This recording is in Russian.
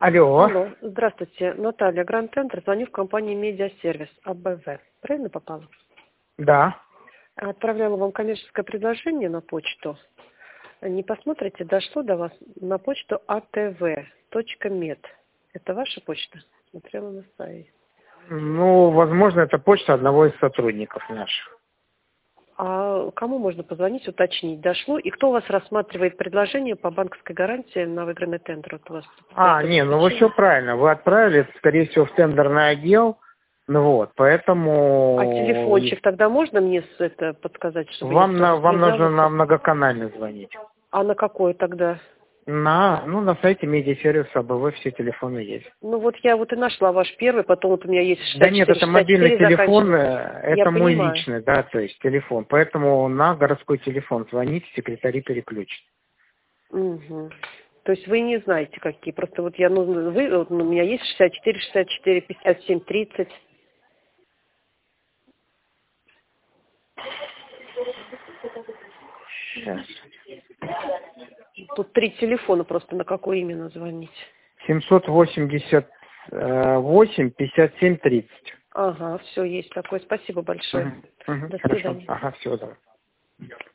Алло. Алло, здравствуйте, Наталья, Гранд Центр, звоню в компанию Медиасервис АБВ. Правильно попала? Да. Отправляла вам коммерческое предложение на почту. Не посмотрите, дошло до вас на почту atv.med. Это ваша почта? Смотрела на сайте. Ну, возможно, это почта одного из сотрудников наших. А кому можно позвонить, уточнить, дошло? И кто у вас рассматривает предложение по банковской гарантии на выигранный тендер? Вот у вас Ну вы все правильно. Вы отправили, это, скорее всего, в тендерный отдел. Ну вот, поэтому... А телефончик тогда можно мне это подсказать, чтобы вам нужно на многоканальный звонить. А на какой тогда? На сайте медиасервиса АБВ все телефоны есть. Ну вот я и нашла ваш первый, потом вот у меня есть 64, Да нет, это мобильный 64 телефон, это мой понимаю. личный, да, то есть телефон. Поэтому на городской телефон звоните, секретари переключат. Угу. То есть вы не знаете какие, просто вот у меня есть 64, 64, 57, 30. Сейчас. Тут 3 телефона, просто на какой именно звонить? 788 57 30. Ага, все есть такое. Спасибо большое. До Хорошо. свидания. Ага, всего доброго.